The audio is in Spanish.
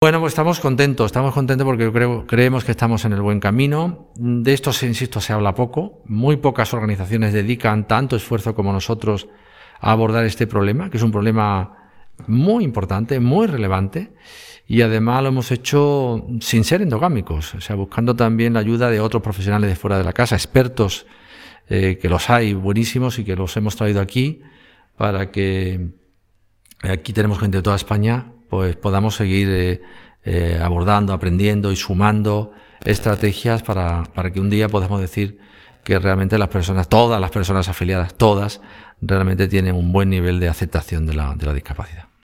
Bueno, pues estamos contentos porque creemos que estamos en el buen camino. De esto, insisto, se habla poco. Muy pocas organizaciones dedican tanto esfuerzo como nosotros a abordar este problema, que es un problema muy importante, muy relevante, y además lo hemos hecho sin ser endogámicos, o sea, buscando también la ayuda de otros profesionales de fuera de la casa, expertos, que los hay buenísimos y que los hemos traído aquí para que aquí tenemos gente de toda España, pues podamos seguir abordando, aprendiendo y sumando estrategias para que un día podamos decir que realmente las personas, todas las personas afiliadas, todas, realmente tienen un buen nivel de aceptación de la discapacidad.